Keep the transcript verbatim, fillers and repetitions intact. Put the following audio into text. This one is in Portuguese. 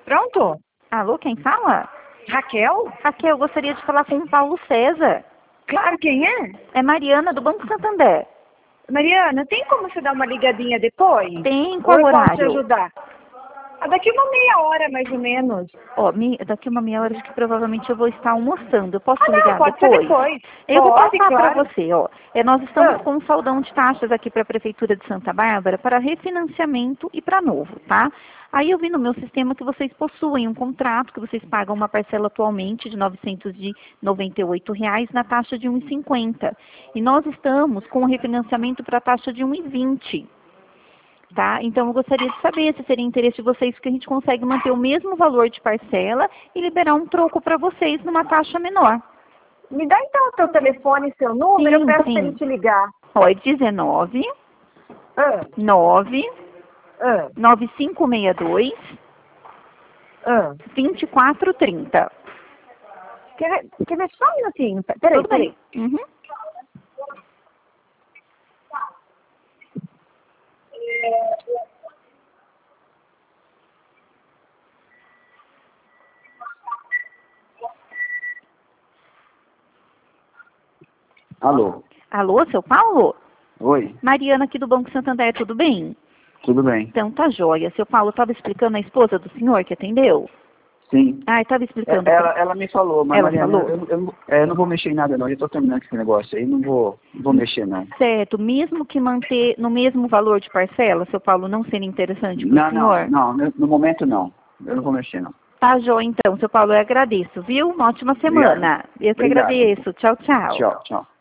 Pronto? Alô, quem fala? Raquel? Raquel, eu gostaria de falar com o Paulo César. Claro, quem é? É Mariana, do Banco Santander. Mariana, tem como você dar uma ligadinha depois? Tem, Ou qual eu posso te horário? ajudar? Ah, daqui uma meia hora, mais ou menos. Ó, me- daqui uma meia hora, acho que provavelmente eu vou estar almoçando. Eu posso Ah, não, ligar pode depois? ser depois. Eu vou Pode, passar para claro. você, ó. É, nós estamos Ah. com um saldão de taxas aqui para a Prefeitura de Santa Bárbara para refinanciamento e para novo, tá? Aí eu vi no meu sistema que vocês possuem um contrato, que vocês pagam uma parcela atualmente de novecentos e noventa e oito reais na taxa de um e cinquenta. E nós estamos com o refinanciamento para a taxa de um e vinte. Tá? Então, eu gostaria de saber se seria interesse de vocês, porque a gente consegue manter o mesmo valor de parcela e liberar um troco para vocês numa taxa menor. Me dá então o teu telefone e seu número, Sim, eu peço sim. para ele te ligar. Ó, é dezenove, Ah, nove, ah, nove cinco seis dois, ah. vinte e quatro trinta. Quer ver, quer ver só um minutinho? Peraí, Tudo peraí. bem? Uhum. Alô? Alô, seu Paulo? Oi, Mariana aqui do Banco Santander, tudo bem? tudo bem? Então, tá joia. Seu Paulo estava explicando a esposa do senhor que atendeu? Sim. Ah, estava É, explicando. Ela, ela me falou, mas Ela Mariana, falou? eu, eu, é, eu não vou mexer em nada não, eu tô terminando esse negócio aí, não vou, não vou mexer não. Certo, mesmo que manter no mesmo valor de parcela, seu Paulo, não seria interessante para o Não, senhor? não, não, no, no momento não, eu não vou mexer não. Tá, joia, então, seu Paulo, eu agradeço, viu? Uma ótima semana. Obrigado. Eu que Obrigado. agradeço. Tchau, tchau. Tchau, tchau.